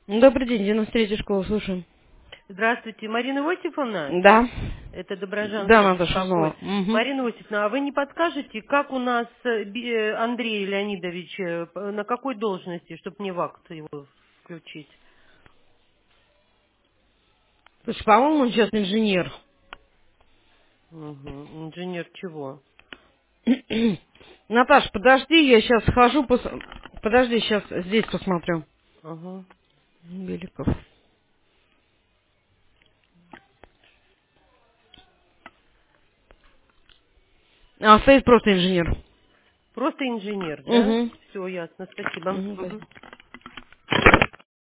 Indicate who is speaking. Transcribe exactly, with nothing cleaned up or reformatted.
Speaker 1: Добрый день, девяносто третья школа, слушаем.
Speaker 2: Здравствуйте, Марина Иосифовна?
Speaker 1: Да.
Speaker 2: Это
Speaker 1: Да,
Speaker 2: Доброжанка
Speaker 1: Наташа
Speaker 2: беспокоит.
Speaker 1: узнала. Угу.
Speaker 2: Марина Иосифовна, а вы не подскажете, как у нас э, Би- э, Андрей Леонидович, э, п- на какой должности, чтобы мне в акт его включить?
Speaker 1: Слушай, по-моему, он сейчас инженер.
Speaker 2: Угу. Инженер чего?
Speaker 1: Наташ, подожди, я сейчас схожу, пос... подожди, сейчас здесь посмотрю.
Speaker 2: Ага.
Speaker 1: Беликов. А, стоит просто инженер.
Speaker 2: Просто инженер, да?
Speaker 1: Угу.
Speaker 2: Все, ясно, спасибо.
Speaker 1: Угу.
Speaker 2: Мгм.